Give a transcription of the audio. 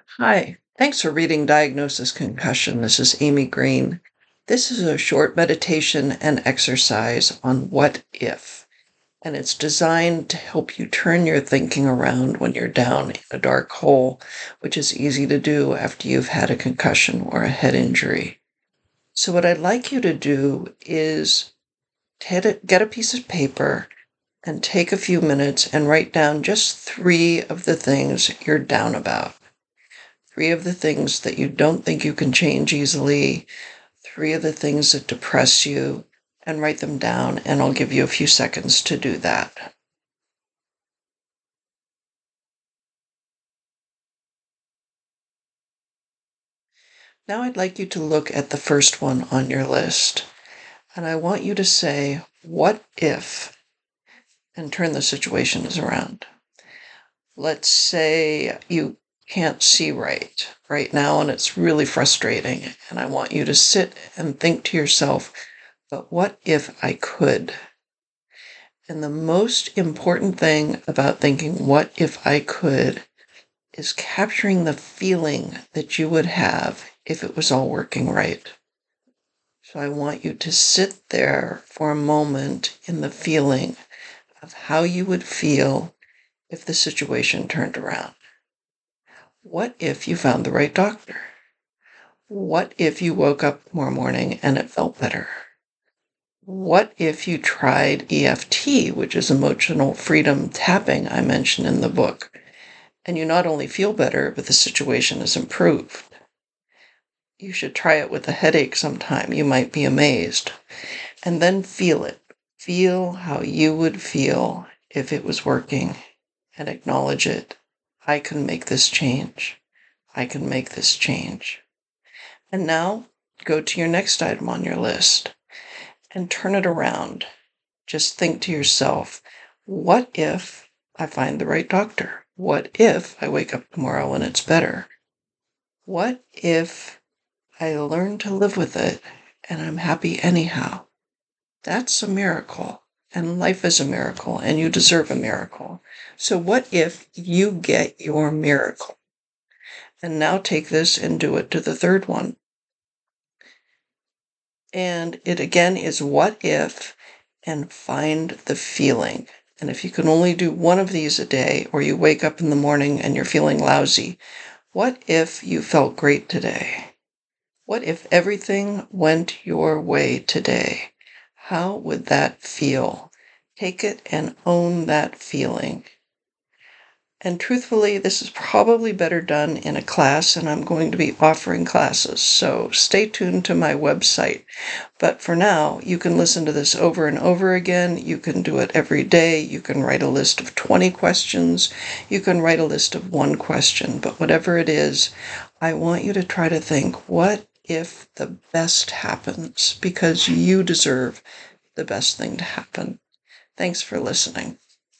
Hi, thanks for reading Diagnosis Concussion. This is Amy Green. This is a short meditation and exercise on what if, and it's designed to help you turn your thinking around when you're down in a dark hole, which is easy to do after you've had a concussion or a head injury. So, what I'd like you to do is get a piece of paper and take a few minutes and write down just three of the things you're down about. Three of the things that you don't think you can change easily, three of the things that depress you, and write them down, and I'll give you a few seconds to do that. Now I'd like you to look at the first one on your list, and I want you to say, what if, and turn the situations around. Let's say you can't see right now, and it's really frustrating, and I want you to sit and think to yourself, but what if I could? And the most important thing about thinking, what if I could, is capturing the feeling that you would have if it was all working right. So I want you to sit there for a moment in the feeling of how you would feel if the situation turned around. What if you found the right doctor? What if you woke up tomorrow morning and it felt better? What if you tried EFT, which is emotional freedom tapping I mentioned in the book, and you not only feel better, but the situation is improved? You should try it with a headache sometime. You might be amazed. And then feel it. Feel how you would feel if it was working, and acknowledge it. I can make this change. I can make this change. And now go to your next item on your list and turn it around. Just think to yourself, what if I find the right doctor? What if I wake up tomorrow and it's better? What if I learn to live with it and I'm happy anyhow? That's a miracle. And life is a miracle, and you deserve a miracle. So what if you get your miracle? And now take this and do it to the third one. And it again is what if, and find the feeling. And if you can only do one of these a day, or you wake up in the morning and you're feeling lousy, what if you felt great today? What if everything went your way today? How would that feel? Take it and own that feeling. And truthfully, this is probably better done in a class, and I'm going to be offering classes, so stay tuned to my website. But for now, you can listen to this over and over again. You can do it every day. You can write a list of 20 questions. You can write a list of one question. But whatever it is, I want you to try to think, what if the best happens? Because you deserve the best thing to happen. Thanks for listening.